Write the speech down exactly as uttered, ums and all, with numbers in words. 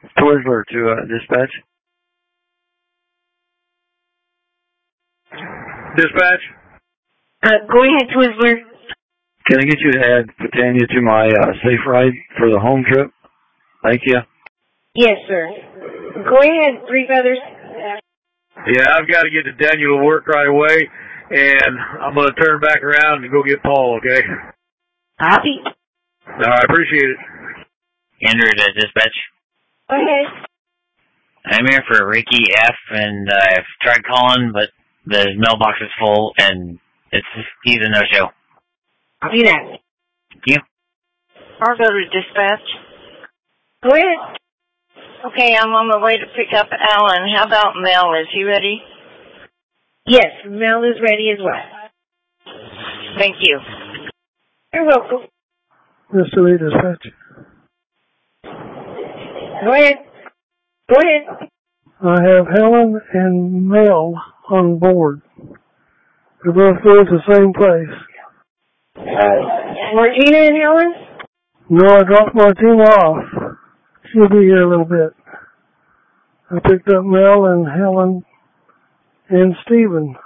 Twizzler to uh, dispatch. Dispatch. Uh, go ahead, Twizzler. Can I get you to add Tanya to my uh, safe ride for the home trip? Thank you. Yes, sir. Go ahead, Three Feathers. Yeah, I've got to get to Daniel to work right away, and I'm going to turn back around and go get Paul, okay? Copy. All right, appreciate it. Andrew to dispatch. Go ahead. I'm here for Ricky F, and uh, I've tried calling, but the mailbox is full, and it's he's a no-show. Copy that. Thank you. I'll go to dispatch. Go ahead. Okay, I'm on my way to pick up Alan. How about Mel? Is he ready? Yes, Mel is ready as well. Thank you. You're welcome. Mister Lee, dispatch. Go ahead. Go ahead. I have Helen and Mel on board. They're both going to the same place. Uh, Martina and Helen? No, I dropped Martina off. She'll be here a little bit. I picked up Mel and Helen and Stephen.